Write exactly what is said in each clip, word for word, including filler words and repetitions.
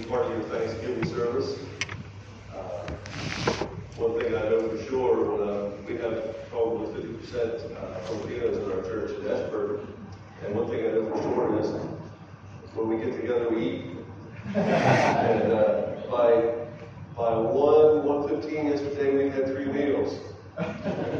part of your Thanksgiving service. Uh, one thing I know for sure, when uh, we have probably fifty percent uh, Filipinos in our church in Ashburn, and one thing I know for sure is when we get together, we eat. and uh, by by one one fifteen yesterday, we had three meals. but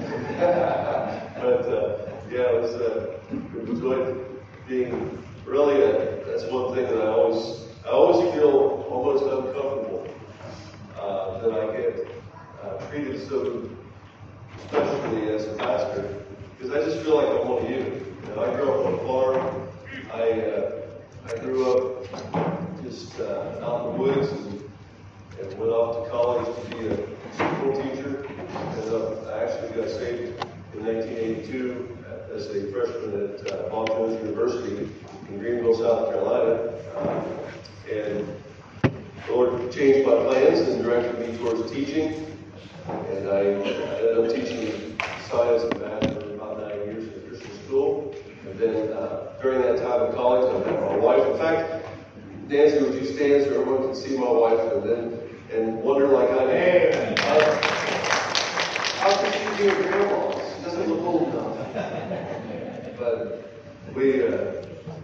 uh, yeah, it was uh, we enjoyed being really. A, that's one thing that I always I always feel almost uncomfortable uh, that I get uh, treated so especially as a pastor, because I just feel like I'm one of you. You know, I grew up on a farm. I uh, I grew up just uh, out in the woods and, and went off to college to be a school teacher. And uh, I actually got saved in nineteen eighty-two as a freshman at uh, Bob Jones University in Greenville, South Carolina. Uh, and the Lord changed my plans and directed me towards teaching. And I ended up teaching science and math for about nine years at a Christian school. And then uh, during that time in college, I met my wife. In fact, Nancy, would you stand so everyone can see my wife and then and wonder like I am? Uh, how could she be a grandma? She doesn't look old enough. But we uh,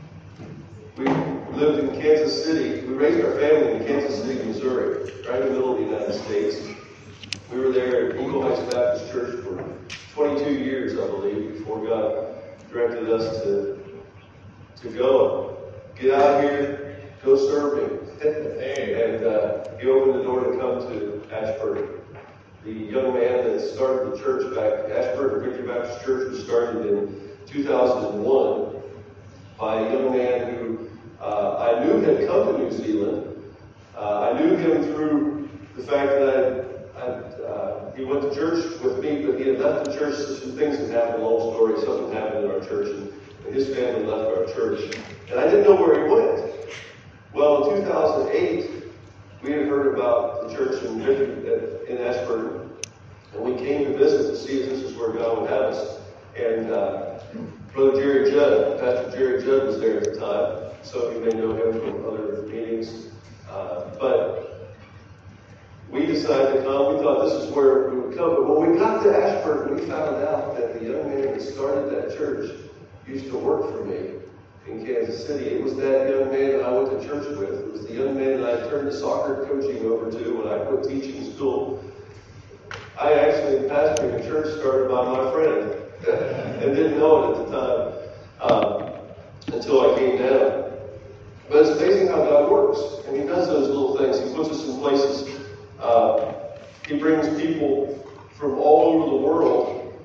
we lived in Kansas City. We raised our family in Kansas City, Missouri, right in the middle of the United States. We were there at Eagle Heights Baptist Church for twenty-two years, I believe, before God directed us to to go. Get out here, go serve Him. and uh, He opened the door to come to Ashburn. The young man that started the church back, Ashburn Victory Baptist Church, was started in two thousand one by a young man who uh, I knew had come to New Zealand. Uh, I knew him through the fact that I, uh, he went to church with me, but he had left the church. Some things had happened, long story, something happened in our church, and, and his family left our church. And I didn't know where he went. Well, in two thousand eight, we had heard about the church in, in Ashburn, and we came to visit to see if this is where God would have us. And uh, Brother Jerry Judd, Pastor Jerry Judd was there at the time. Some of you may know him from other meetings. Uh, but we decided to come. We thought this is where we would come. But when we got to Ashburn, we found out that the young man that started that church used to work for me in Kansas City. It was that young man that I went to church with. It was the young man that I turned the soccer coaching over to when I quit teaching school. I actually pastored a church started by my friend and didn't know it at the time um, until I came down. But it's amazing how God works. And He does those little things. He puts us in places. Uh, he brings people from all over the world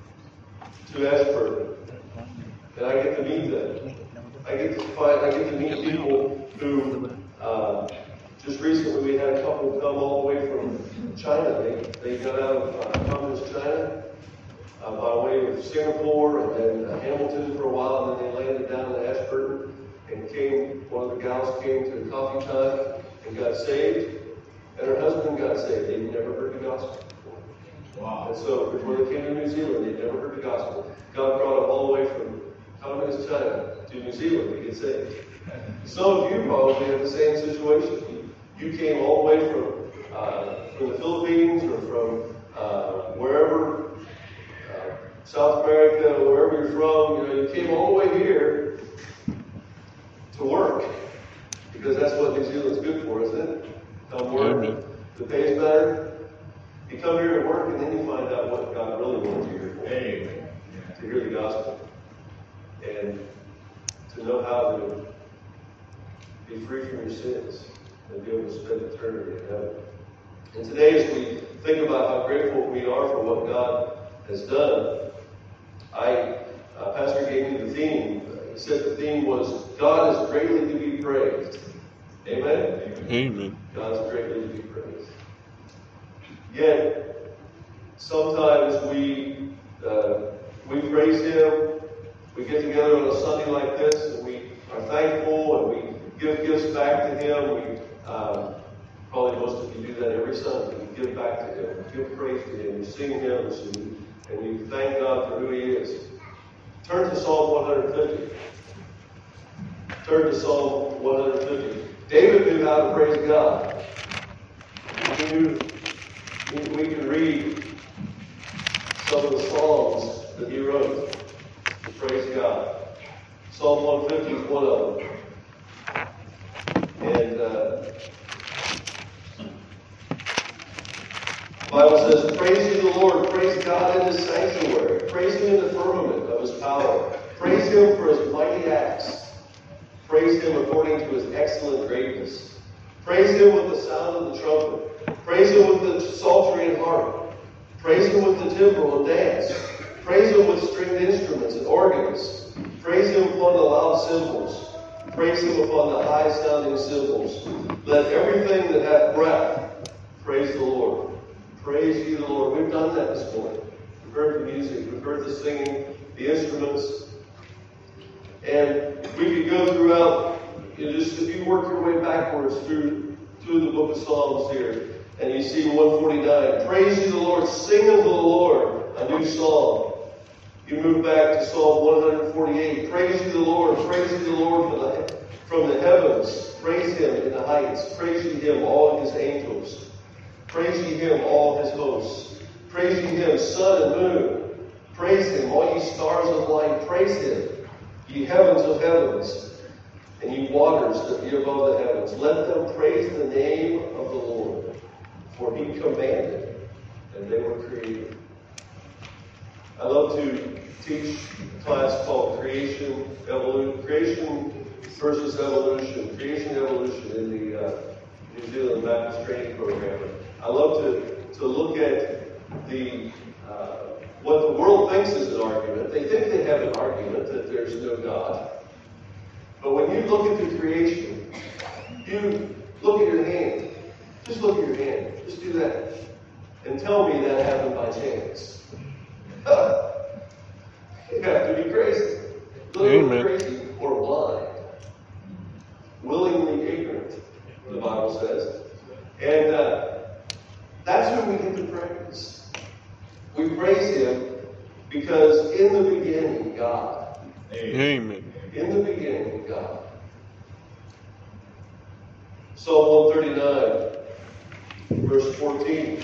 to Ashburn. And I get to meet them. I get to find, I get to meet people who, uh, just recently we had a couple come all the way from China. They, they got out of uh, Communist China uh, by way of Singapore and then uh, Hamilton for a while, and then they landed down in Ashburn and came, one of the gals came to coffee time and got saved, and her husband got saved. They'd never heard the gospel before. Wow. And so before they came to New Zealand, they'd never heard the gospel. God brought them all the way from Communist China to New Zealand to get saved. Some of you probably have the same situation. You came all the way from uh, from the Philippines or from uh, wherever, uh, South America, wherever you're from. You know, you came all the way here to work because that's what New Zealand's good for, isn't it? Come work. Amen. The pay is better. You come here to work and then you find out what God really wants you here for. Amen. To hear the gospel. And to know how to be free from your sins and be able to spend eternity in heaven. And today, as we think about how grateful we are for what God has done, I uh, Pastor gave me the theme. He said the theme was, God is greatly to be praised. Amen? Amen. God is greatly to be praised. Yet, sometimes we uh, we praise Him. We get together on a Sunday like this, and we are thankful, and we give gifts back to Him. We um, probably most of you do that every Sunday. We give back to Him, we give praise to Him, we sing hymns, and we, and we thank God for who He is. Turn to Psalm one hundred fifty. Turn to Psalm one hundred fifty. David knew how to praise God. He knew we can read some of the songs that he wrote to praise God. Psalm one fifty is one of them. And uh, the Bible says, praise ye the Lord, praise God in his sanctuary, praise him in the firmament of his power, praise him for his mighty acts, praise him according to his excellent greatness, praise him with the sound of the trumpet, praise him with the psaltery and harp, praise him with the timbrel and dance, praise him with stringed instruments and organs, praise him upon the loud cymbals, praise him upon the high sounding cymbals. Let everything that hath breath praise the Lord. Praise ye the Lord. We've done that this morning. We've heard the music. We've heard the singing, the instruments. And we could go throughout, you know, just if you work your way backwards through, through the book of Psalms here, and you see one forty-nine. Praise ye the Lord. Sing unto the Lord a new song. You move back to Psalm one forty-eight. Praise ye the Lord. Praise ye the Lord from the, from the heavens. Praise him in the heights. Praise ye him, all his angels. Praise ye him, all his hosts. Praise ye him, sun and moon. Praise him, all ye stars of light. Praise him, ye heavens of heavens, and ye waters that be above the heavens. Let them praise the name of the Lord, for he commanded, and they were created. I love to teach a class called Creation, Evolution, Creation versus Evolution, Creation Evolution in the uh, New Zealand Baptist Training Program. I love to, to look at the uh, what the world thinks is an argument. They think they have an argument that there's no God. But when you look at the creation, you look at your hand. Just look at your hand. Just do that. And tell me that happened by chance. You have to be crazy. Literally crazy or blind. Willingly ignorant, the Bible says. And uh, that's who we get to praise. We praise him because in the beginning, God. Amen. In the beginning, God. Psalm one thirty-nine, verse fourteen.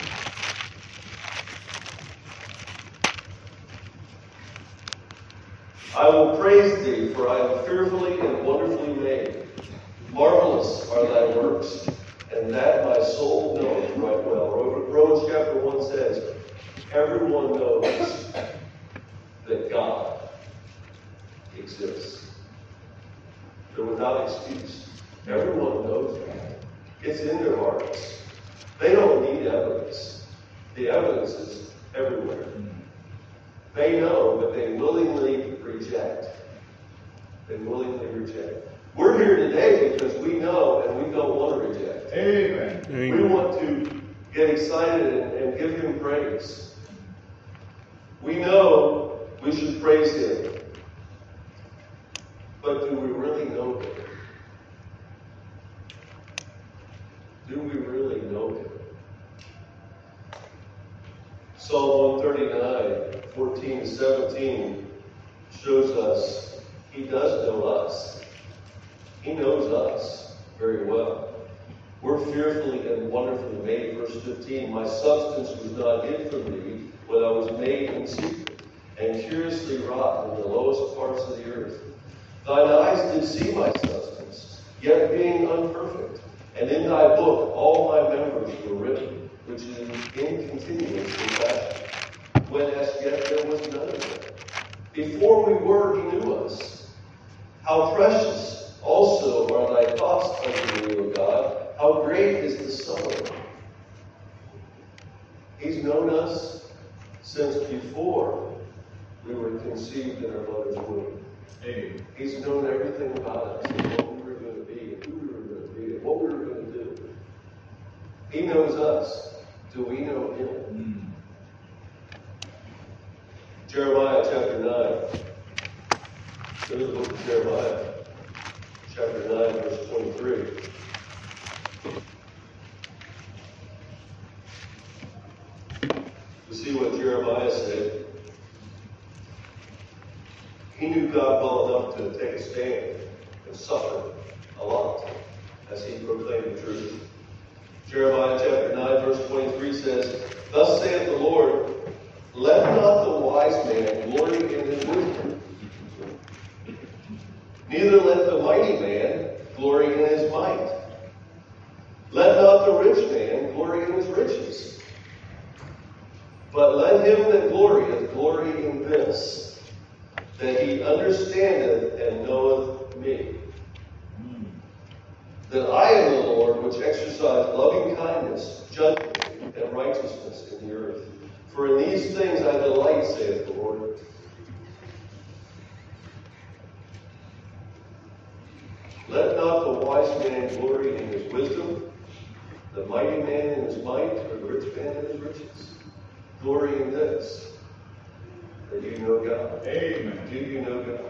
I will praise thee, for I am fearfully and wonderfully made. Marvelous are thy works, and that my soul knoweth right well. Romans chapter one says, everyone knows that God exists. They're without excuse. Everyone knows that. It's in their hearts. They don't need evidence. The evidence is everywhere. They know, but they willingly reject. They willingly reject. We're here today because we know and we don't want to reject. Amen. Amen. We want to get excited and, and give him praise. We know we should praise him. But do we really know him? Do we really know him? Psalm one thirty-nine, fourteen to seventeen shows us he does know us. He knows us very well. We're fearfully and wonderfully made. Verse fifteen, my substance was not hid from thee when I was made in secret, and curiously wrought in the lowest parts of the earth. Thine eyes did see my substance, yet being unperfect. And in thy book all my members were written, which is in continuance in fashion, when as yet there was none of them. Before we were, he knew us. How precious also are thy thoughts unto me, O God. How great is the sum of them. He's known us since before we were conceived in our mother's womb. Amen. He's known everything about us, and what we were going to be, and who we were going to be, and what we were going to do. He knows us. Do we know him? Mm. Jeremiah chapter nine. Go to the book of Jeremiah, chapter nine, verse twenty-three. You see what Jeremiah said. He knew God well enough to take a stand and suffer a lot as he proclaimed the truth. Jeremiah chapter nine, verse twenty-three says, "Thus saith the Lord, let not the wise man glory in his wisdom, neither let the mighty man glory in his might. Let not the rich man glory in his riches, but let him that glorieth glory in this, that he understandeth and knoweth me, that I am the Lord, which exercise loving kindness, judgment, and righteousness in the earth. For in these things I delight, saith the Lord." Let not the wise man glory in his wisdom, the mighty man in his might, or the rich man in his riches. Glory in this, that you know God. Amen. Do you know God?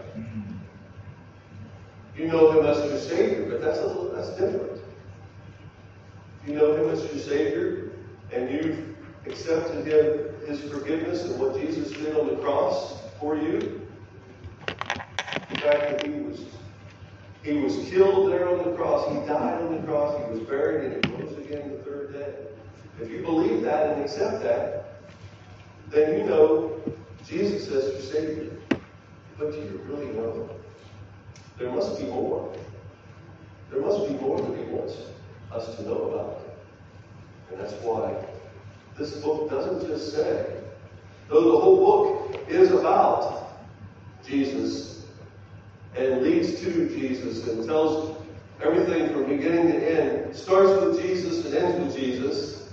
You know him as your Savior, but that's a little, that's different. You know him as your Savior, and you've accepted him, his forgiveness and what Jesus did on the cross for you. The fact that he was he was killed there on the cross, he died on the cross, he was buried, and he rose again the third day. If you believe that and accept that, then you know Jesus as your Savior. But do you really know him? There must be more. There must be more that he wants us to know about him. And that's why this book doesn't just say, though the whole book is about Jesus and leads to Jesus and tells everything from beginning to end, starts with Jesus and ends with Jesus,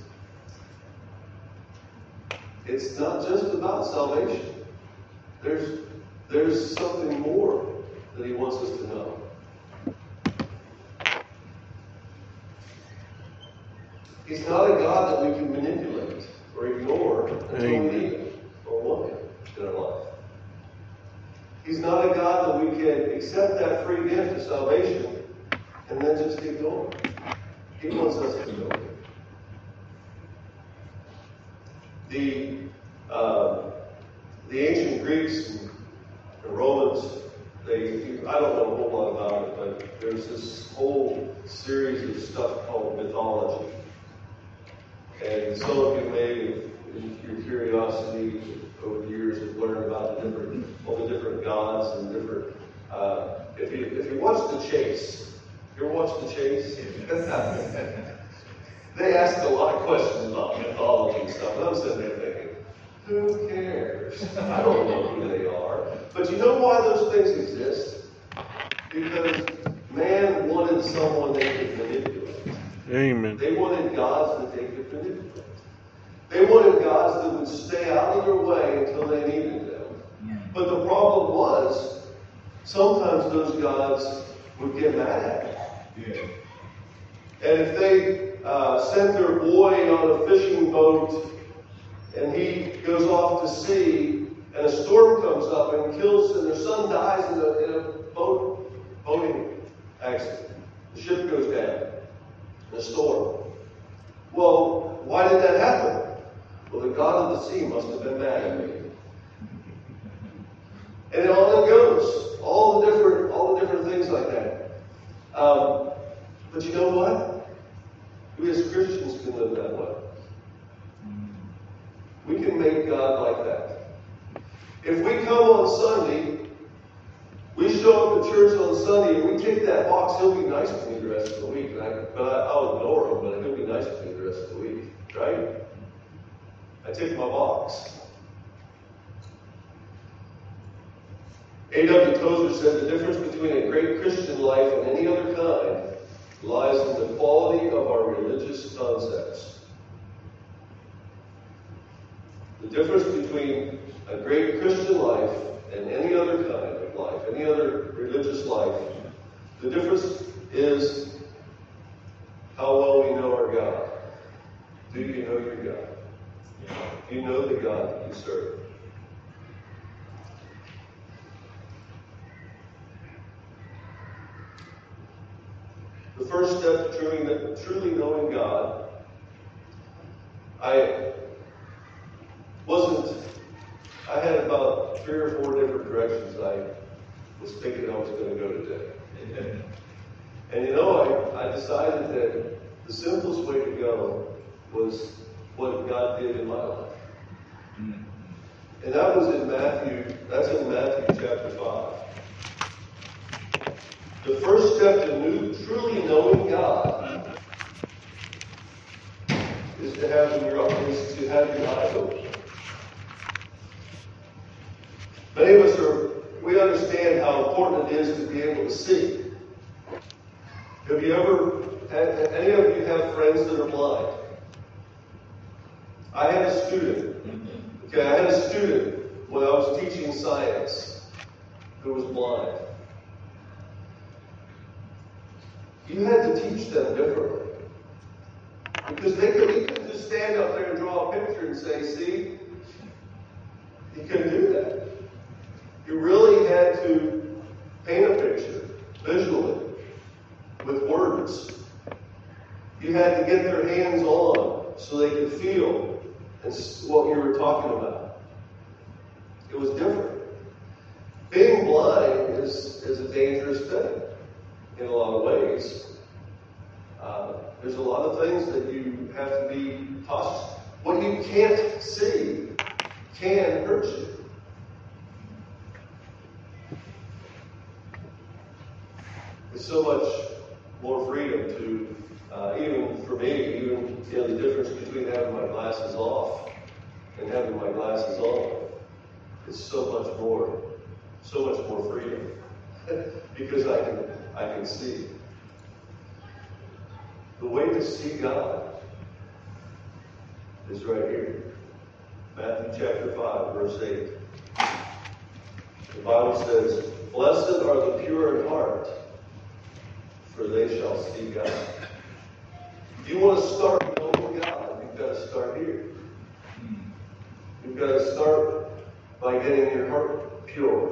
it's not just about salvation. There's, there's something more that he wants us to know. He's not a God that we can manipulate or ignore until we need him or want him in our life. He's not a God that we can accept that free gift of salvation and then just ignore. He wants us to know him. The, uh, the ancient Greeks and the Romans, They, I don't know a whole lot about it, but there's this whole series of stuff called mythology. And some of you may, in your curiosity over the years, have learned about the different, all the different gods and different. Uh, if you if you watch The Chase, you ever watch The Chase? They ask a lot of questions about mythology and stuff, and I'm sitting there thinking, who cares? I don't know who they are. But you know why those things exist? Because man wanted someone they could manipulate. Amen. They wanted gods that they could manipulate. They wanted gods that would stay out of their way until they needed them. But the problem was, sometimes those gods would get mad at them. And if they uh, sent their boy on a fishing boat and he goes off to sea, and a storm comes up and kills, and their son dies in a, in a boat, boating accident. The ship goes down in a storm. Well, why did that happen? Well, the God of the sea must have been mad at me. And on it goes. All the different, all the different things like that. Um, but you know what? We as Christians can live that way. We can make God like that. If we come on Sunday, we show up at church on Sunday, and we tick that box, he'll be nice to me the rest of the week. And I, but I, I'll ignore him, but he'll be nice to me the rest of the week. Right? I tick my box. A W Tozer said the difference between a great Christian life and any other kind lies in the quality of our religious concepts. The difference between a great Christian life and any other kind of life, any other religious life, the difference is how well we know our God. Do you know your God? Do you know the God that you serve? The first step to truly, truly knowing God, I wasn't, I had about three or four different directions I was thinking I was going to go today. And you know, I, I decided that the simplest way to go was what God did in my life. And that was in Matthew, that's in Matthew chapter five. The first step to new, truly knowing God is to have your is to have your eyes open. Many of us are, we understand how important it is to be able to see. Have you ever, any of you have friends that are blind? I had a student, okay, I had a student when I was teaching science who was blind. You had to teach them differently. Because they could, he couldn't just stand up there and draw a picture and say, see? He couldn't do that. You really had to paint a picture visually with words. You had to get their hands on so they could feel what you were talking about. It was different. Being blind is, is a dangerous thing in a lot of ways. Uh, there's a lot of things that you have to be cautious. What you can't see can hurt you. There's so much more freedom to, uh, even for me, even you know, the difference between having my glasses off and having my glasses on. It's so much more, so much more freedom because I can, I can see. The way to see God is right here. Matthew chapter five, verse eight. The Bible says, "Blessed are the pure in heart, for they shall see God." If you want to start knowing God, you've got to start here. You've got to start by getting your heart pure.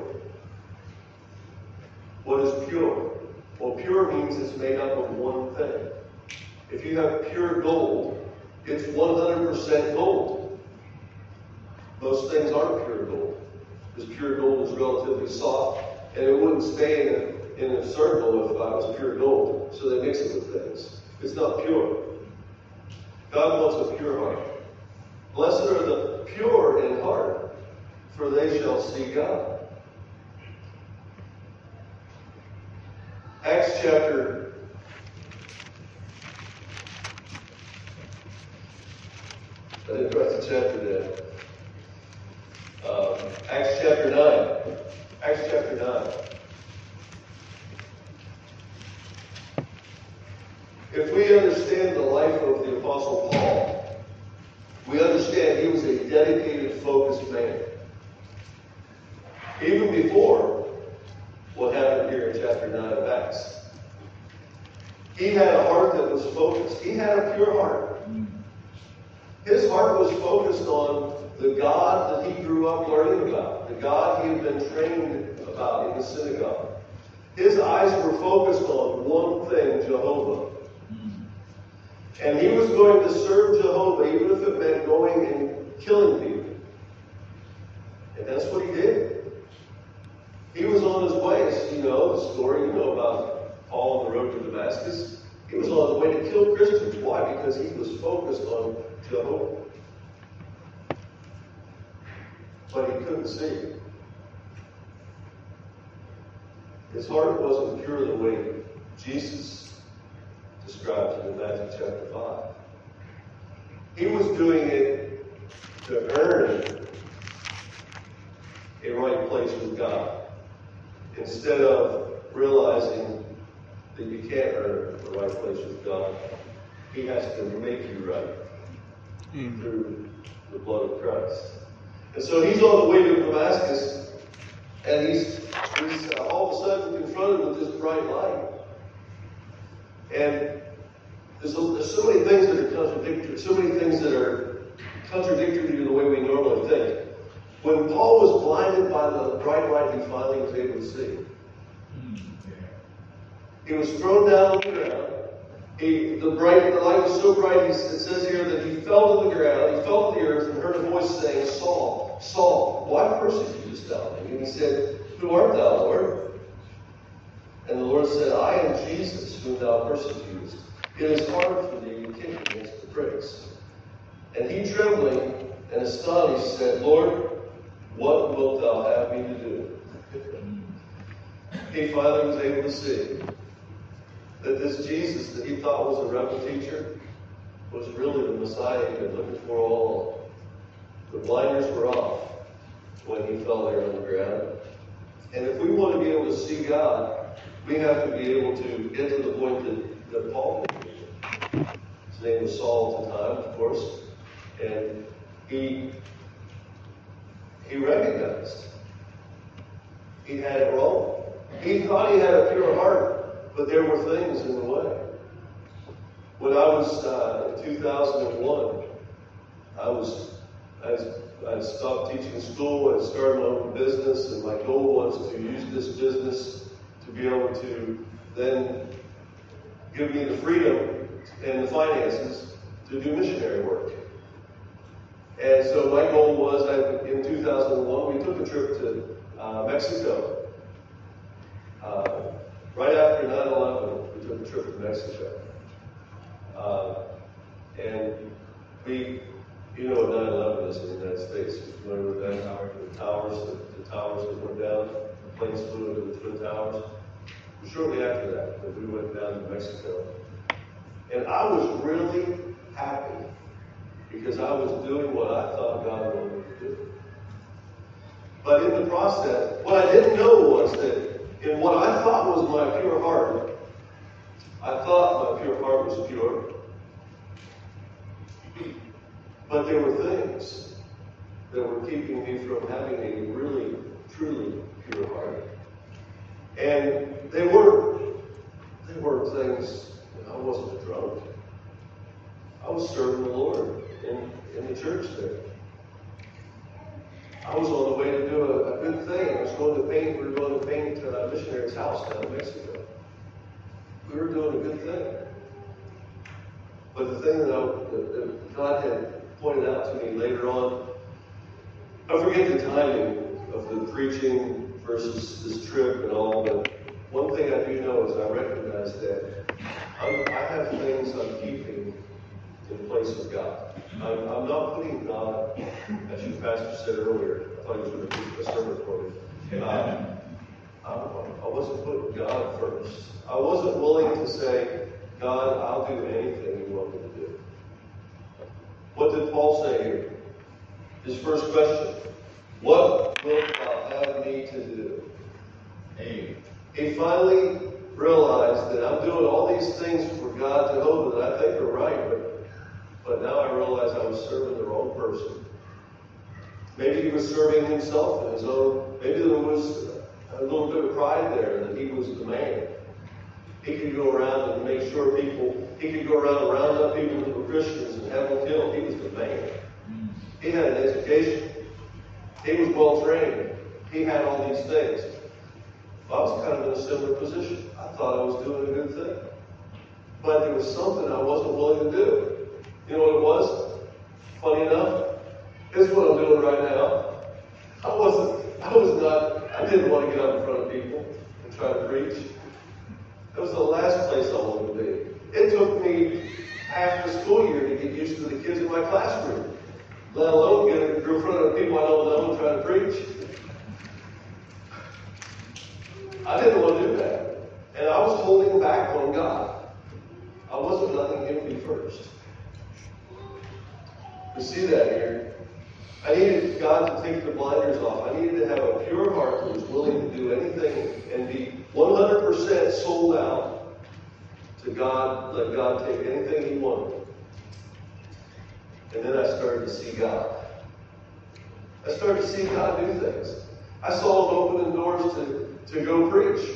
What is pure? Well, pure means it's made up of one thing. If you have pure gold, it's one hundred percent gold. Most things aren't pure gold, because pure gold is relatively soft, and it wouldn't stay in a, in a circle if I was pure gold. So they mix it with things. It's not pure. God wants a pure heart. Blessed are the pure in heart, for they shall see God. Acts chapter I didn't write the chapter down. Um, Acts chapter nine. Acts chapter nine. If we understand the life of the Apostle Paul, we understand he was a dedicated, focused man. Even before what happened here in chapter nine of Acts. He had a heart that was focused. He had a pure heart. His heart was focused on the God that he grew up learning about, the God he had been trained about in the synagogue. His eyes were focused on one thing, Jehovah. And he was going to serve Jehovah, even if it meant going and killing people. And that's what he did. He was on his way. You know the story, you know about Paul on the road to Damascus. He was on his way to kill Christians. Why? Because he was focused on Jehovah. But he couldn't see. His heart wasn't pure the way Jesus described it in Matthew chapter five. He was doing it to earn a right place with God, instead of realizing that you can't earn the right place with God. He has to make you right mm. through the blood of Christ. And so he's on the way to Damascus, and he's, he's uh, all of a sudden confronted with this bright light. And there's, a, there's so many things that are contradictory, so many things that are contradictory to the way we normally think. When Paul was blinded by the bright light, he finally was able to see. He was thrown down on the ground. He, the bright, the light was so bright, he, it says here that he fell to the ground, he fell to the earth, and heard a voice saying, "Saul, Saul, why persecutest thou me?" And he said, "Who art thou, Lord?" And the Lord said, I am Jesus, whom thou persecutest. It is hard for thee to kick against the pricks. And he, trembling and astonished, said, Lord, what wilt thou have me to do? He finally was able to see that this Jesus that he thought was a rebel teacher was really the Messiah he'd been looking for all along. The blinders were off when he fell there on the ground. And if we want to be able to see God, we have to be able to get to the point that, that Paul did. His name was Saul at the time, of course. And he, he recognized he had it wrong. He thought he had a pure heart, but there were things in the way. When I was uh, in two thousand one, I was I, I stopped teaching school and started my own business, and my goal was to use this business to be able to then give me the freedom and the finances to do missionary work. And so my goal was, I, in two thousand one, we took a trip to uh, Mexico. Uh, right after nine eleven, we took a trip to Mexico. Uh, and we, you know what nine eleven is in the United States. You're familiar with that? The towers, the, the towers that went down, the planes flew into the Twin Towers. Shortly after that, that we went down to Mexico. And I was really happy because I was doing what I thought God wanted me to do. But in the process, what I didn't know was that in what I thought was my pure heart, I thought my pure heart was pure. But there were things that were keeping me from having a really, truly pure heart. And they were, they were things, I wasn't drunk. I was serving the Lord in, in the church there. I was on the way to do a, a good thing. I was going to paint, we were going to paint a missionary's house down in Mexico. We were doing a good thing. But the thing that, I, that, that God had pointed out to me later on, I forget the timing of the preaching versus this trip and all, but one thing I do know is I recognize that I'm, I have things I'm keeping in place with God. I'm, I'm not putting God, as your pastor said earlier, I thought he was going to preach a sermon for me. Um, I, I wasn't putting God first. I wasn't willing to say, God, I'll do anything you want me to do. What did Paul say here? His first question, what wilt thou have me to do? Hey. He finally realized that I'm doing all these things for God Jehovah that I think are right, but, but now I realize I was serving the wrong person. Maybe he was serving himself in his own, maybe there was a little bit of pride there that he was the man. He could go around and make sure people, he could go around and round up people who were Christians and have them killed. He was the man. He had an education. He was well trained. He had all these things. I was kind of in a similar position. I thought I was doing a good thing. But there was something I wasn't willing to do. You know what it was? Funny enough, it's what I'm doing right now. I wasn't, I was not, I didn't want to get up in front of people and try to preach. That was the last place I wanted to be. It took me half the school year to get used to the kids in my classroom, let alone get in front of people I don't know and try to preach. I didn't want to do that. And I was holding back on God. I wasn't letting him be first. We see that here. I needed God to take the blinders off. I needed to have a pure heart that was willing to do anything and be one hundred percent sold out to God, let God take anything he wanted. And then I started to see God. I started to see God do things. I saw him opening doors to, to go preach.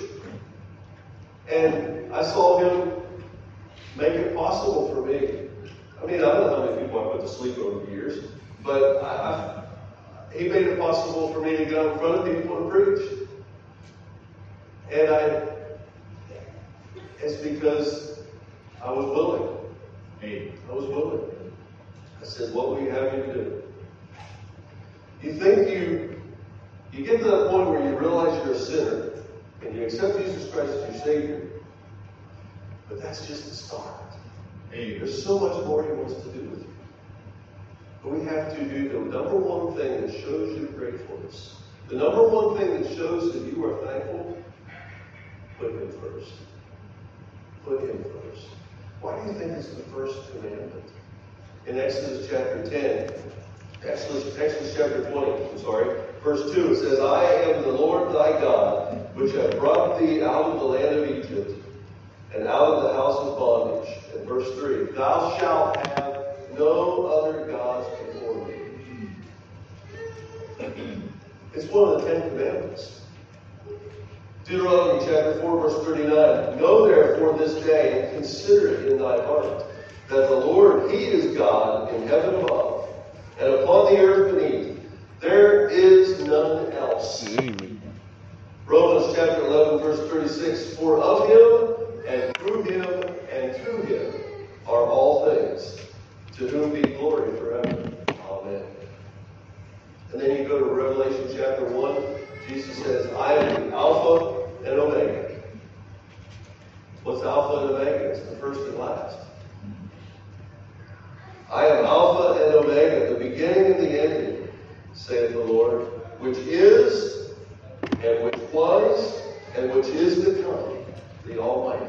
And I saw him make it possible for me. I mean, I don't know how many people I put to sleep over the years, but I, I, he made it possible for me to get out in front of people and preach. And I, it's because I was willing. Hey. I was willing. I said, what will you have me to do? You think you, you get to that point where you realize you're a sinner, and you accept Jesus Christ as your Savior. But that's just the start. Hey, there's so much more He wants to do with you. But we have to do the number one thing that shows you gratefulness. The number one thing that shows that you are thankful, put Him first. Put Him first. Why do you think it's the first commandment? In Exodus chapter ten, Exodus, Exodus chapter twenty, I'm sorry, verse two, it says, I am the Lord thy God, which have brought thee out of the land of Egypt, and out of the house of bondage. And verse three, thou shalt have no other gods before me. It's one of the Ten Commandments. Deuteronomy chapter four, verse thirty-nine. Know therefore this day and consider it in thy heart, that the Lord, He is God in heaven above, and upon the earth beneath. There is none else. Amen. Romans chapter eleven, verse thirty-six. For of Him, and through Him, and to Him are all things, to whom be glory forever. Amen. And then you go to Revelation chapter one. Jesus says, I am the Alpha and Omega. What's Alpha and Omega? It's the first and last. I am Alpha and Omega, the beginning and the ending, saith the Lord, which is, and which was, and which is to come, the Almighty.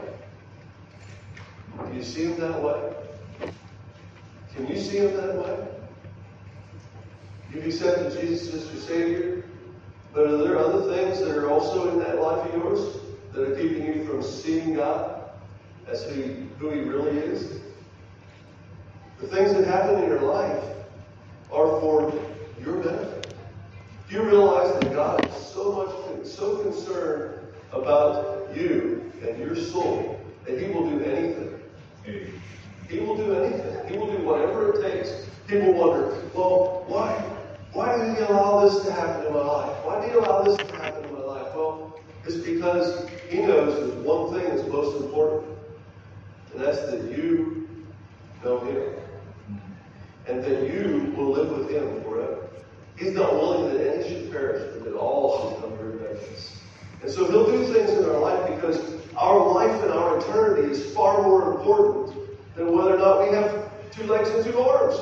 Do you see Him that way? Can you see Him that way? You've accepted Jesus as your Savior, but are there other things that are also in that life of yours that are keeping you from seeing God as who He, who he really is? The things that happen in your life are for your benefit. Do you realize that God is so much, so concerned about you and your soul that He will do anything? He will do anything. He will do whatever it takes. People wonder, well, why? Why did He allow this to happen in my life? Why did He allow this to happen in my life? Well, it's because He knows there's one thing that's most important, and that's that you know Him, and that you will live with Him forever. He's not willing that any should perish, but that all should come to repentance. And so He'll do things in our life because our life and our eternity is far more important than whether or not we have two legs and two arms.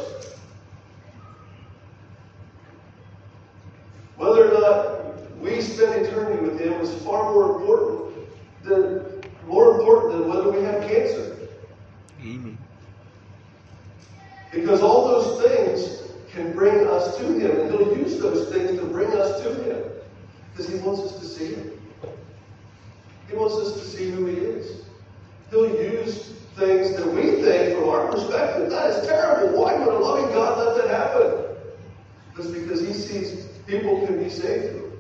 Whether or not we spend eternity with Him is far more important than more important than whether we have cancer. Amen. Because all those things can bring us to Him, and He'll use those things to bring us to Him. Because He wants us to see Him. He wants us to see who He is. He'll use things that we think, from our perspective, that is terrible. Why would a loving God let that happen? It's because He sees people can be saved through it.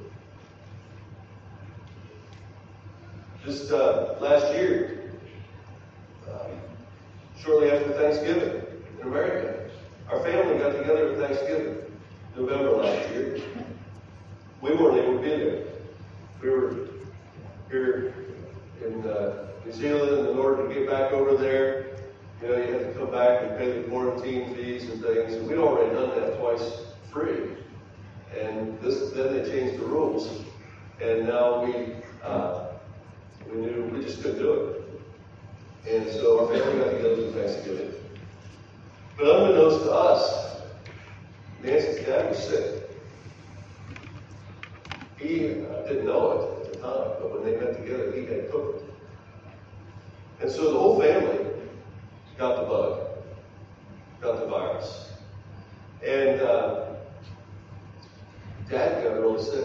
Just uh, last year, uh, shortly after Thanksgiving in America, our family got together at Thanksgiving, November last year. We weren't able to be there. We were here in uh, New Zealand, and in order to get back over there, you know, you have to come back and pay the quarantine fees and things. And we'd already done that twice free. And this, then they changed the rules, and now we uh, we knew we just couldn't do it. And so our family got together for Thanksgiving. But unbeknownst to us, Nancy's dad was sick. He uh, didn't know it at the time, but when they met together, he had COVID. And so the whole family got the bug, got the virus. And uh, Dad got really sick.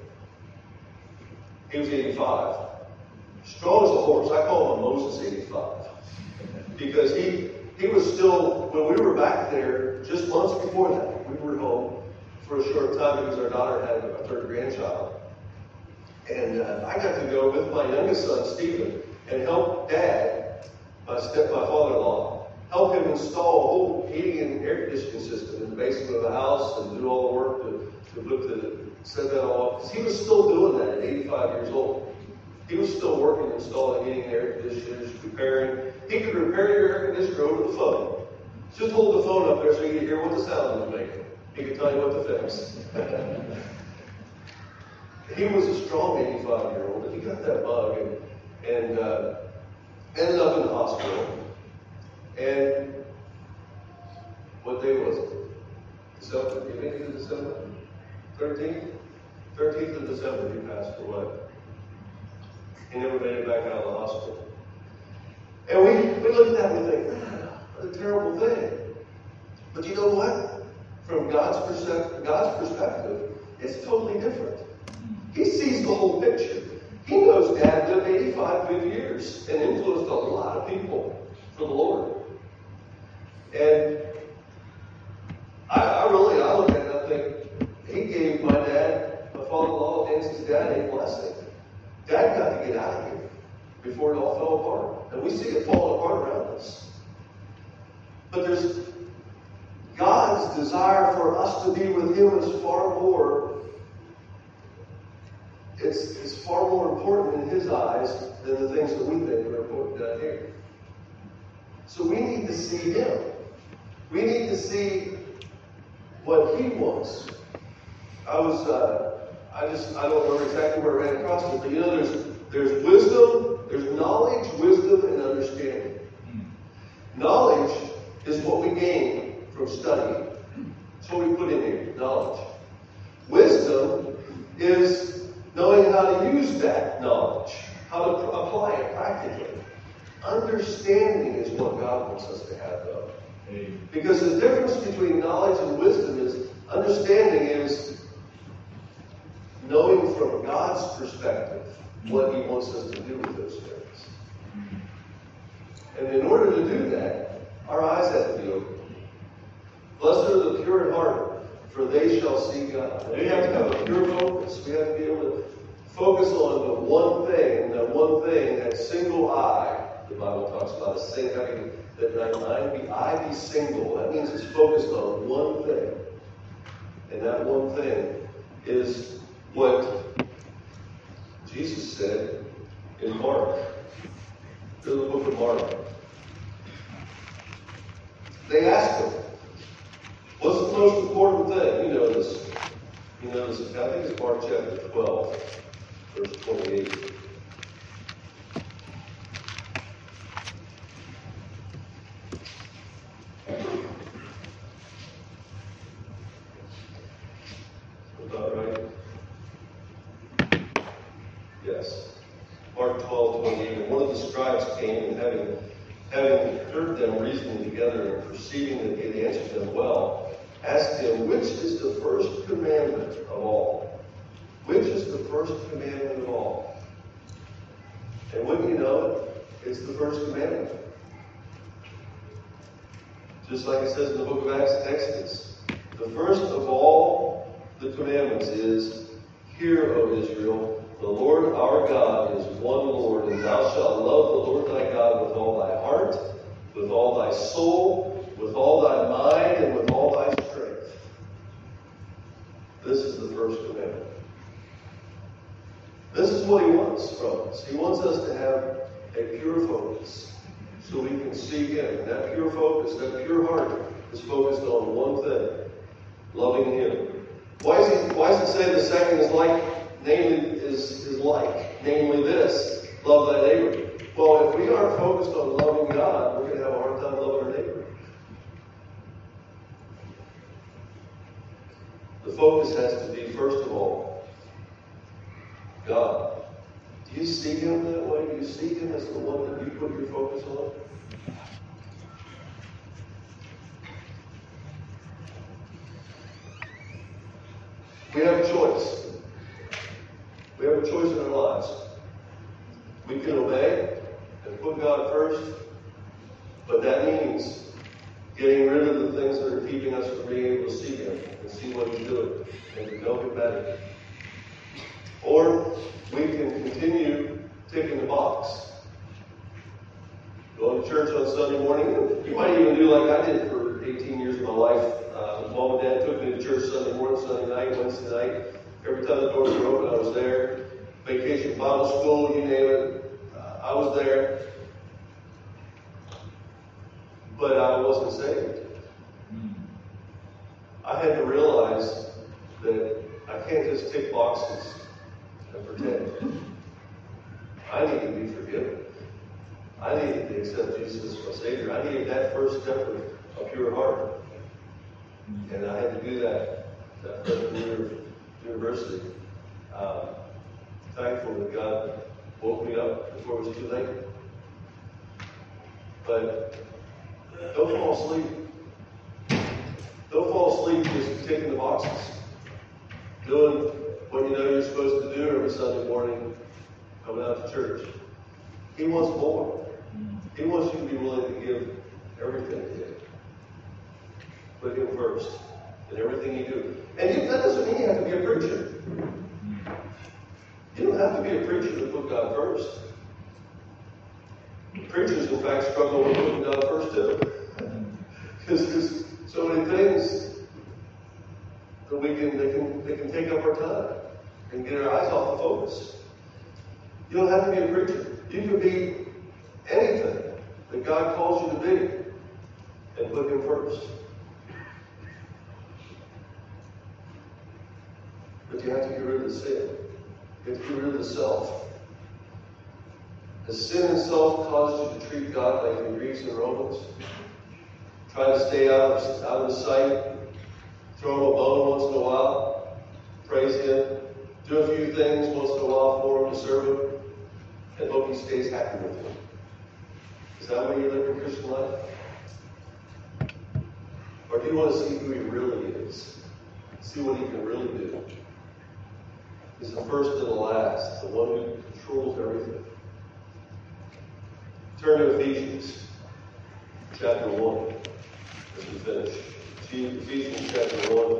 He was eighty-five. Strong as a horse. I call him a Moses eighty-five. Because he he was still, when we were back there, just months before that, we were home for a short time because our daughter had a third grandchild. And uh, I got to go with my youngest son, Stephen, and help Dad, my step, my father-in-law, help him install a whole heating and air conditioning system in the basement of the house and do all the work to to look to set that all up. Because he was still doing that at eighty-five years old. He was still working, installing heating and air conditioners, repairing. He could repair your air conditioner over the phone. Just hold the phone up there so you can hear what the sound was making. He could tell you what to fix. he was a strong eighty-five-year-old, but he got that bug and, and uh, ended up in the hospital. And what day was it? December? You make it to December? thirteenth? thirteenth of December, he passed away. He never made it back out of the hospital. And we, we look at that and we think, man, what a terrible thing. But you know what? From God's perspective, God's perspective, it's totally different. He sees the whole picture. He knows Dad lived eighty-five good years and influenced a lot of people for the Lord. And I, I really, I look at it and I think, he gave my dad, my father-in-law, Nancy's dad, a blessing. Dad got to get out of here before it all fell apart. And we see it falling apart around us. But there's God's desire for us to be with Him is far more, it's, it's far more important in His eyes than the things that we think are important down here. So we need to see Him. We need to see what He wants. I was, uh, I just, I don't remember exactly where I ran across it, but you know, there's, there's wisdom, there's knowledge, wisdom, and understanding. Knowledge is what we gain from studying. That's what we put in here, knowledge. Wisdom is knowing how to use that knowledge, how to pr- apply it practically. Understanding is what God wants us to have, though. Because the difference between knowledge and wisdom is understanding is knowing from God's perspective what He wants us to do with those things. And in order to do that, our eyes have to be open. Blessed are the pure in heart, for they shall see God. And we have to have a pure focus. We have to be able to focus on the one thing, and that one thing, that single eye. The Bible talks about a sing, having that thine eye be, eye be single. That means it's focused on one thing. And that one thing is what Jesus said in Mark. Go to the book of Mark. They asked Him, what's the most important thing? You know this. You know this. I think it's Mark chapter twelve, verse twenty-eight. About right? Yes. Mark twelve, twenty-eight. And one of the scribes came, and having, having heard them reasoning together and perceiving that he had answered them well, asked him, which is the first commandment of all? Which is the first commandment of all? And wouldn't you know it? It's the first commandment. Just like it says in the book of Exodus. The first of all the commandments is, hear, O Israel, the Lord our God is one Lord, and thou shalt love the Lord thy God with all thy heart, with all thy soul, with all thy mind, and with all thy strength. This is the first commandment. This is what He wants from us. He wants us to have a pure focus so we can see Him. And that pure focus, that pure heart is focused on one thing, loving Him. Why is he, why does it say the second is like, namely is, is like, namely this, love thy neighbor? Well, if we aren't focused on loving God, we're going to have a hard time loving our neighbor. The focus has to be, first of all, God. Do you see Him that way? Do you see Him as the one that you put your focus on? We have a choice. We have a choice in our lives. We can obey and put God first, but that means getting rid of the things that are keeping us from being able to see Him and see what He's doing and to know Him better. Or we can continue ticking the box. Going to church on Sunday morning. You might even do like I did for eighteen years of my life. Uh, Mom and Dad took me to church Sunday morning, Sunday night, Wednesday night. Every time the doors were open, I was there. Vacation Bible school, you name it. Uh, I was there. But I wasn't saved. I had to realize that I can't just tick boxes and pretend. I need to be forgiven. I needed to accept Jesus as my Savior. I needed that first step of a pure heart. And I had to do that that freshman year of university. Uh, thankful that God woke me up before it was too late. But don't fall asleep. Don't fall asleep just ticking the boxes. Doing what you know you're supposed to do every Sunday morning, coming out to church. He wants more. He wants you to be willing to give everything to Him. Put Him first in everything you do. And you, that doesn't mean you have to be a preacher. You don't have to be a preacher to put God first. Preachers, in fact, struggle with putting God first too. Because there's so many things that we can, they can, they can take up our time and get our eyes off the focus. You don't have to be a preacher. You can be anything that God calls you to be and put Him first. But you have to get rid of the sin. You have to get rid of the self. Has sin and self caused you to treat God like in Greeks and Romans? Try to stay out of, out of His sight, throw Him a bone once in a while, praise Him, do a few things once in a while for Him to serve Him, and hope He stays happy with you. Is that way you live your Christian life? Or do you want to see who He really is? See what He can really do? He's the first and the last, the one who controls everything. Turn to Ephesians chapter one as we finish. Ephesians chapter one.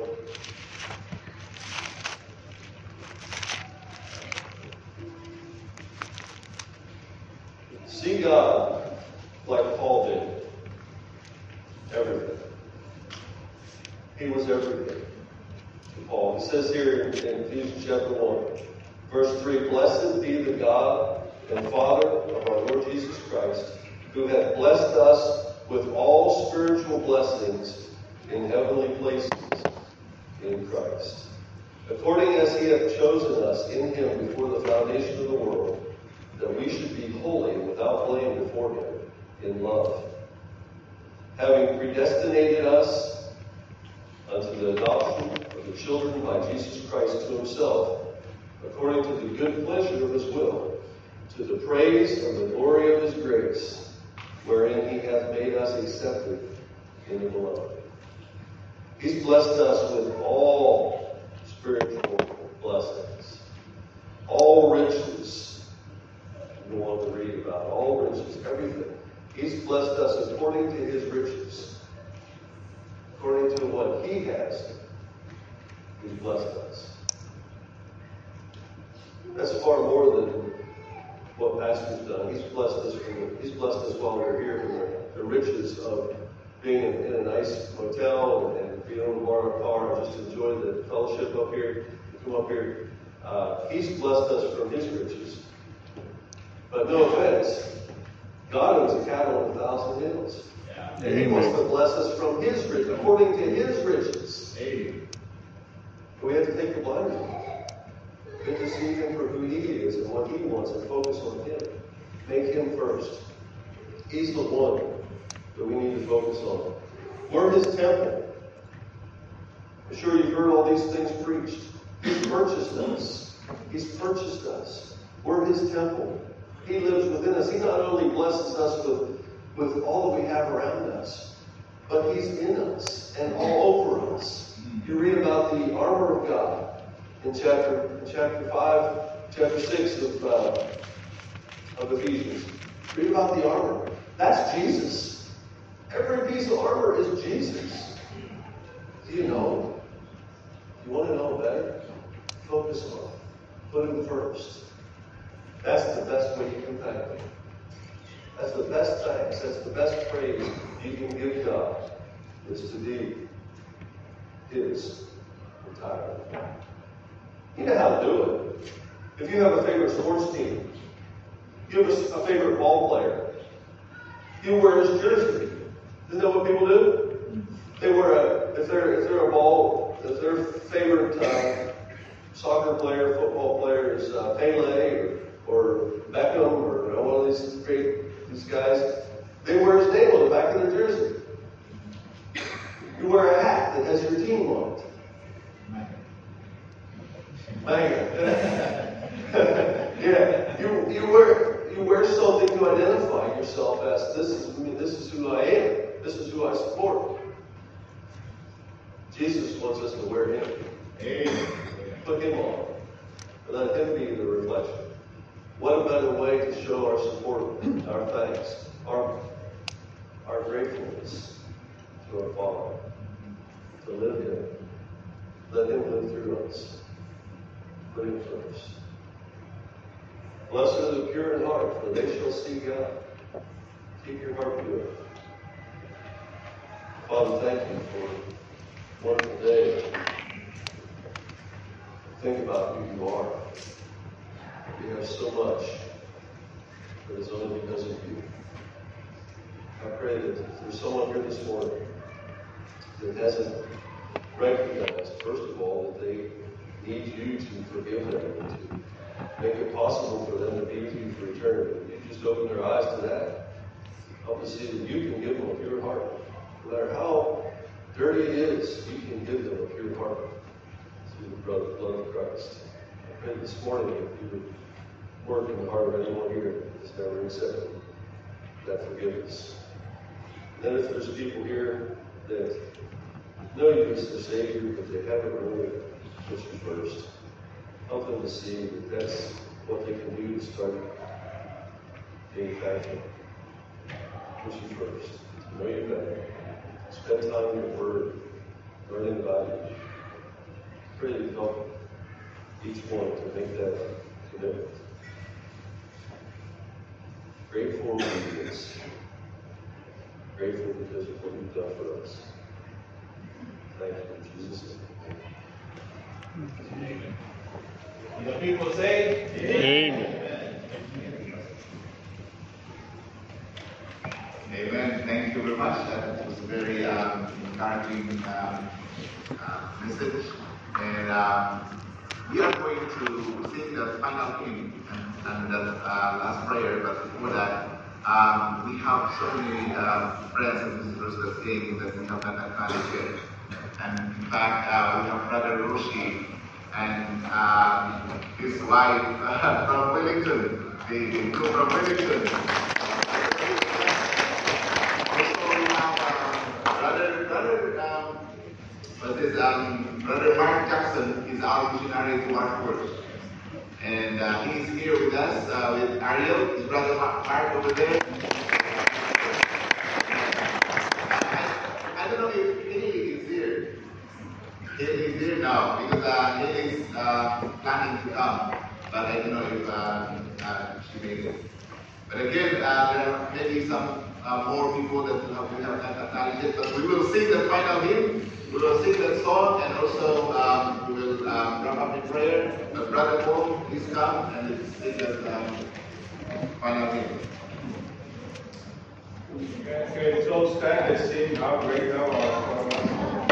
See God like Paul did. Everything. He was everything to Paul. He says here in Ephesians chapter one, verse three, Blessed be the God and Father of our Lord Jesus Christ, who hath blessed us with all spiritual blessings in heavenly places in Christ, according as He hath chosen us in Him before the foundation of the world, that we should be holy and without blame before Him in love, having predestinated us unto the adoption of the children by Jesus Christ to Himself, according to the good pleasure of His will, to the praise of the glory of His grace, wherein He hath made us accepted in the Beloved. He's blessed us with all spiritual blessings, all riches. You want to read about all riches, everything. He's blessed us according to His riches, according to what He has. He's blessed us. That's far more than what Pastor's done. He's blessed us from, He's blessed us while we're here from the, the riches of being in, in a nice motel and, and being able to borrow a car and just enjoy the fellowship up here, come up here. Uh, he's blessed us from His riches. But no offense, God owns a cattle on a thousand hills. Yeah. And He wants to bless us from His riches, according to His riches. Amen. We have to take the blinders off. We have to see Him for who He is and what He wants and focus on Him. Make Him first. He's the one that we need to focus on. We're His temple. I'm sure you've heard all these things preached. He's purchased us. He's purchased us. We're His temple. He lives within us. He not only blesses us with, with all that we have around us, but He's in us and all over us. You read about the armor of God in chapter in chapter five, chapter six of uh, of Ephesians. Read about the armor. That's Jesus. Every piece of armor is Jesus. Do you know? You want to know better? Focus on it. Put Him first. That's the best way you can thank Him. That's the best thanks. That's the best praise you can give God, is to be His entirely. You know how to do it. If you have a favorite sports team, you have a, a favorite ball player, you wear his jersey. Isn't that what people do? They wear a, if they're, if they're a ball, if their favorite uh, soccer player, football player is uh, Manga. Yeah, you you wear you wear something to identify yourself as this is me, this is who I am, this is who I support. Jesus wants us to wear Him. Amen. Put Him on. And let Him be the reflection. What a better way to show our support, our thanks, our our gratefulness to our Father, to live Him. Let Him live through us. Put Him first. Blessed are the pure in heart, for they shall see God. Keep your heart pure. Father, thank you for a wonderful day. Think about who you are. You have so much, but it's only because of you. I pray that if there's someone here this morning that hasn't recognized, first of all, that they need you to forgive them and to make it possible for them to be with you for eternity. You just open their eyes to that. Help us see that you can give them a pure heart. No matter how dirty it is, you can give them a pure heart through the blood of Christ. I pray this morning that you would work in the heart of anyone here that's never accepted that forgiveness. And then if there's people here that know you as their Savior, but they haven't really put you first, help them to see that that's what they can do to start being thankful. Put you first. To know you better. Spend time in your Word, learning about you. Pray that you help each one to make that commitment. Grateful obedience. Grateful because of what you've done for us. Thank you in Jesus' name. Amen. And the people say, Amen. Amen. Thank you very much. That was a very um, encouraging um, uh, message. And um, we are going to sing the final hymn and, and the uh, last prayer. But before that, um, we have so many uh, friends and visitors that came that we have not acknowledged yet. And in fact, uh, we have Brother Roshi and um, his wife uh, from Wellington. They, they go from Wellington. Also, we have uh, Brother, Brother, um, what is, um, Brother Mark Jackson is our missionary to our church. And uh, he is here with us, uh, with Ariel, his brother Mark over there. I, I don't know if Haley is here. Haley is here now because uh, Haley is uh, planning to come, but I don't know if uh, uh, she made it. But again, uh, there are maybe some uh, more people that we have, we have not acknowledged it, but we will sing the final hymn, we will sing that song, and also um, we will um, wrap up in prayer. But Brother Paul, please come and let's sing that um, final hymn. Okay, so stand and sing How Great Thou Art.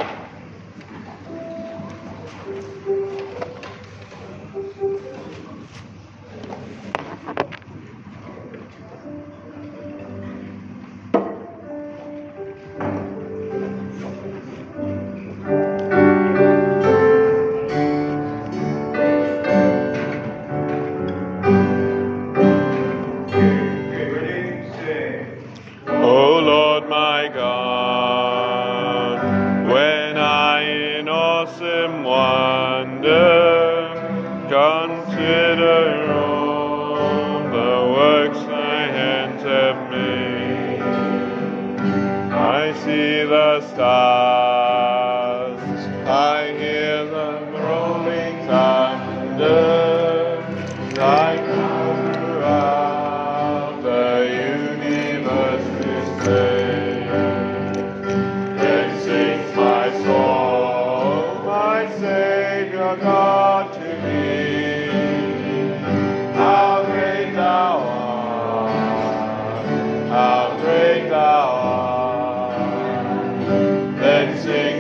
Sing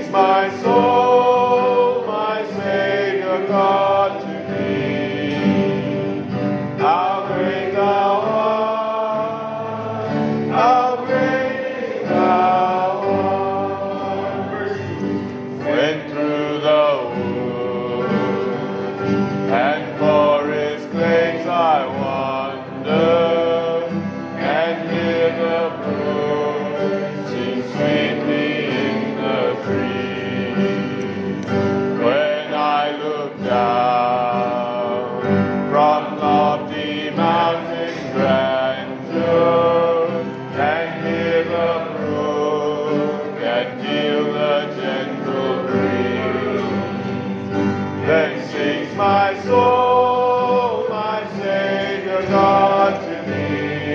When I look down from lofty mountain grandeur and hear the brook and feel the gentle breeze, then sings my soul, my Savior God to me.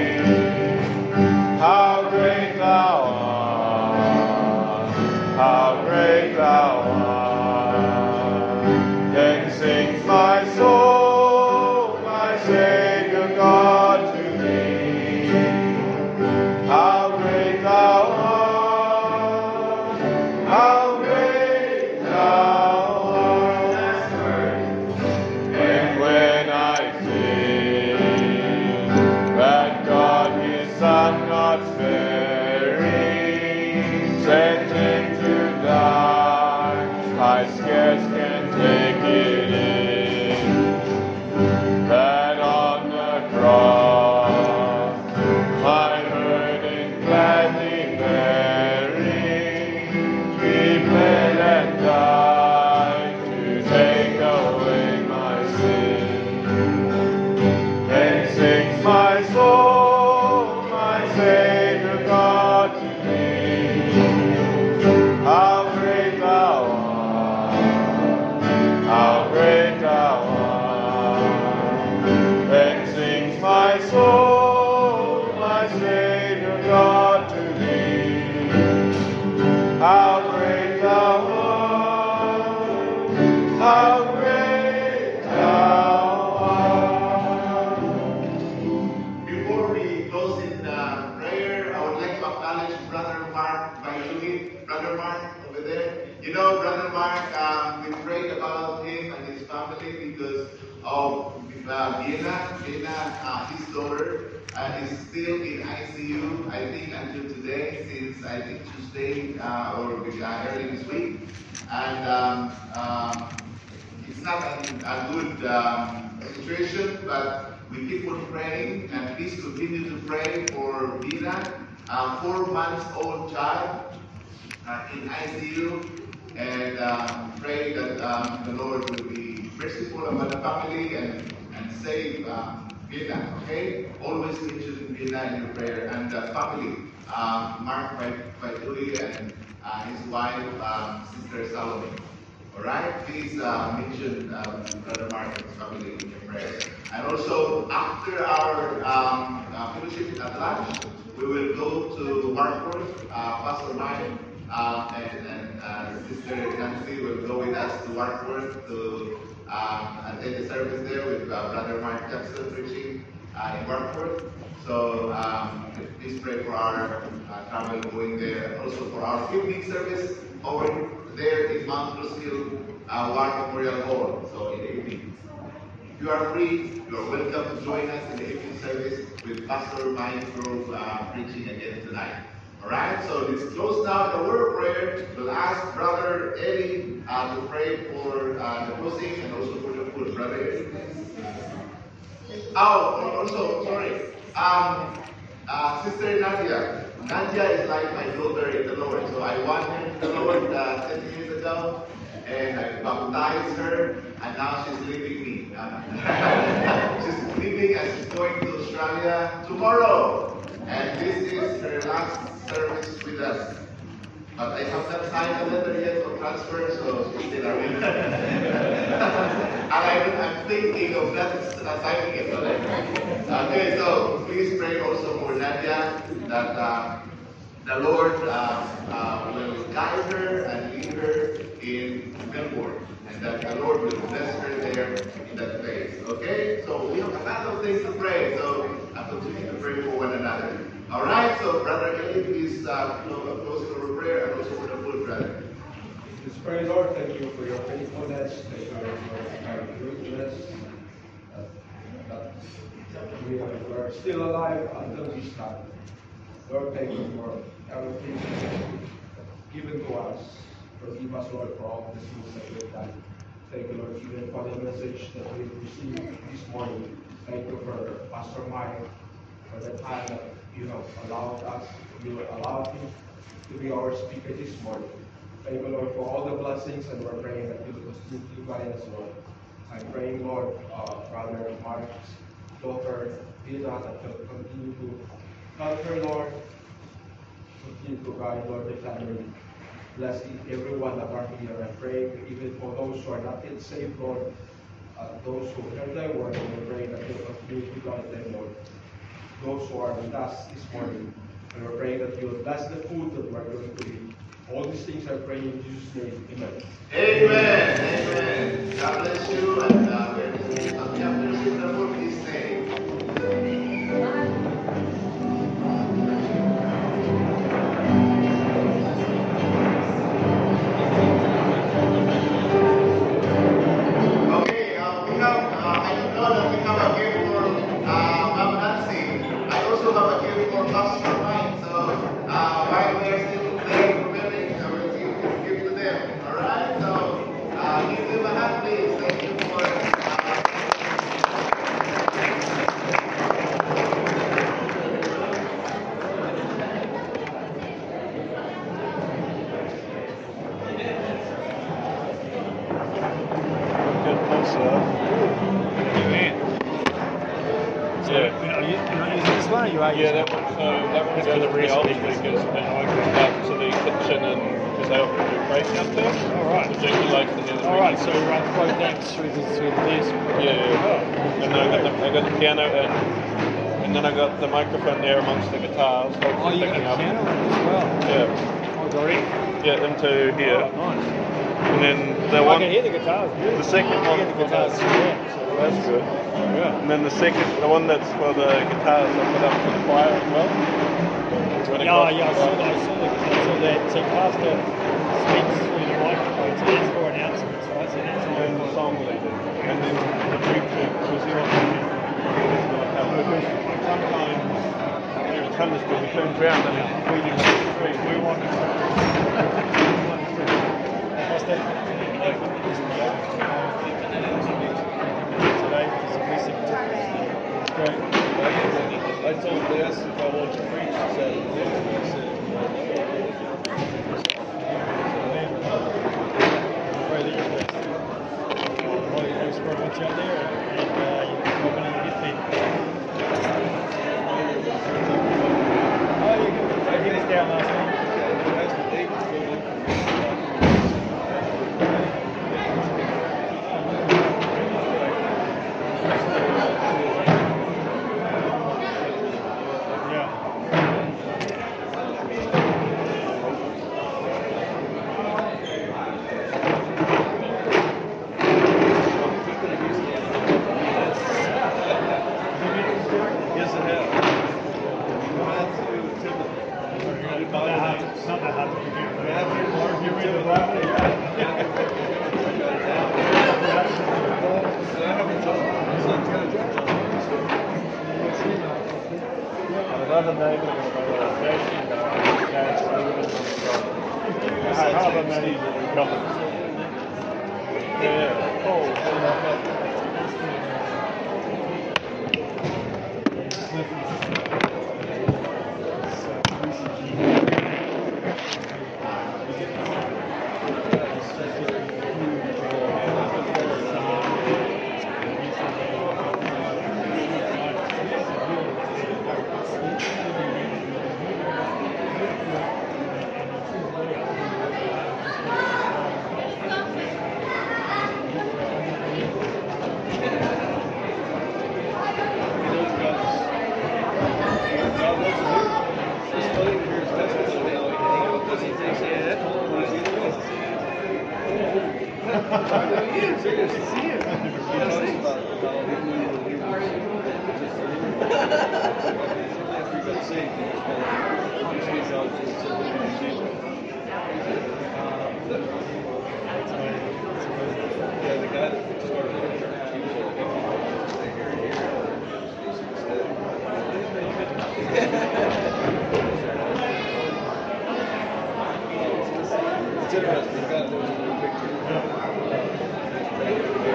How great thou art, how great thou art. Then sings my soul, my Savior God to me. How great thou art, how great thou art. And when I think that God his Son not sparing sent him to die, I scarce can take it in, that on the cross my burden gladly bearing, he bled and died to take away my sin. Then sings my soul, my Savior God to me. How great thou art, how great thou art. Then sings my soul, my Savior God to thee. How great thou art, how great thou art. Before we close in uh, prayer, I would like to acknowledge Brother Mark Bailui. Brother Mark over there. You know, Brother Mark, um, we prayed about him and his family because of uh, Vienna. Vienna, uh, his daughter, uh, is still in I C U, I think, until today, since I think Tuesday uh, or uh, early this week. And um, um, it's not a, a good um, situation, but we keep on praying, and please continue to pray for Vina, a four months old child uh, in I C U, and um, pray that um, the Lord will be merciful about the family and, and save um, Vina, okay? Always mention Vina in your prayer, and the family, um, Mark Baituli and uh, his wife, um, Sister Salome. All right, please uh, mention um, Brother Mark and his family in your prayers. And also, after our um, uh, fellowship at lunch, we will go to Warford. Uh, Pastor Mike uh, and, and uh, Sister Nancy will go with us to Warford to um, attend the service there with uh, Brother Mark Jackson preaching uh, in Warford. So um, please pray for our uh, travel going there. Also for our evening service over there in Mount Roskill uh, War Memorial Hall, so in the evening. If you are free, you are welcome to join us in the evening service with Pastor Mike Grove uh, preaching again tonight. Alright, so let's close now the word of prayer. We'll ask Brother Eddie uh, to pray for uh, the closing and also for the food. Brother Eddie. Oh, also, sorry. Um, uh, Sister Nadia. Nadia is like my daughter in the Lord. So I won her in the Lord uh, ten years ago, and I baptized her, and now she's leaving me. Uh, she's leaving and she's going to Australia tomorrow. And this is her last service with us. But I have not signed a letter yet for transfer, so she's still around. And I'm, I'm thinking of not signing it. Okay, so please pray also for Nadia that uh, the Lord uh, uh, will guide her and lead her in Melbourne, and that the Lord will bless her there in that place. Okay, so we have a lot of things to pray, so I continue to pray for one another. All right, so Brother Eli, please uh, close our prayer and also for the food, brother. Let's pray, Lord. Thank you for your faithfulness. Thank you for your kind goodness. That we are still alive until this time. Lord, thank you for everything given to us. Forgive us, Lord, for all the sins that we have done. Thank you, Lord, even for the message that we received this morning. Thank you for Pastor Mike, for the time that you have allowed us, you allowed him to be our speaker this morning. Thank you, Lord, for all the blessings, and we're praying that you will continue to guide us, Lord. I'm praying, Lord, uh, Brother Mark's daughter, Vida, that will continue to help her, Lord. Continue to guide, Lord, the family. Bless everyone that are here. I pray even for those who are not yet saved, Lord, uh, those who heard thy word, and we pray that you will continue to guide them, Lord. Those who are with us this morning, and we're praying that you will bless the food that we're going to eat. All these things I pray in Jesus' name. Amen. Amen. Amen. God bless you, and uh, we're dismissed. After receiving the food, please say. Okay, uh, we have, uh, I know that we have a gift for uh, Ma'am Nancy. I also have a gift for Pastor Mike. So uh, while we are still there, preparing, I will give this gift to them. All right? So uh, give them a hand, please. Thank you for. Uh, Yeah, that one, so that one's going to the old speakers, and I go back to the kitchen and because they often do breaking up there. All right. To circulate the other All right, so we run flow tanks through the through the disc. Yeah, yeah. And then I got the I got the piano and and then I got the microphone there amongst the guitars. Oh, you got a piano as well. Yeah. Oh, Dory. Yeah, into here. Oh, nice. And then the I one can hear the guitars. the second I one can hear the guitars. Yeah. so that's good. Yeah. And then the second, the one that's for the guitars, I put up for the choir as well. When it Yeah, got- yeah, I saw that. I saw that. I saw that. So Pastor speaks through the microphone, so that's for announcements, right? So that's all And the for song leader. And then the preacher, because he wants to sometimes during a thunderstorm, he turns around and he's reading the screen. we want to. Pastor, today is a recent. It's great. I told Les if I want to preach on Saturday, and he said, Pray that you're blessed. Holy Holy Spirit wants you out there, and uh, you're welcome to get feet. Oh, you can I get us down last week. that's what David's doing. Yes, it has. Matthew, Timothy. Not that hard. It's not that hard to forget. Matthew, Or if you read the Bible, Another name of another name coming. Yeah. Oh. It's interesting. God, there was a little picture.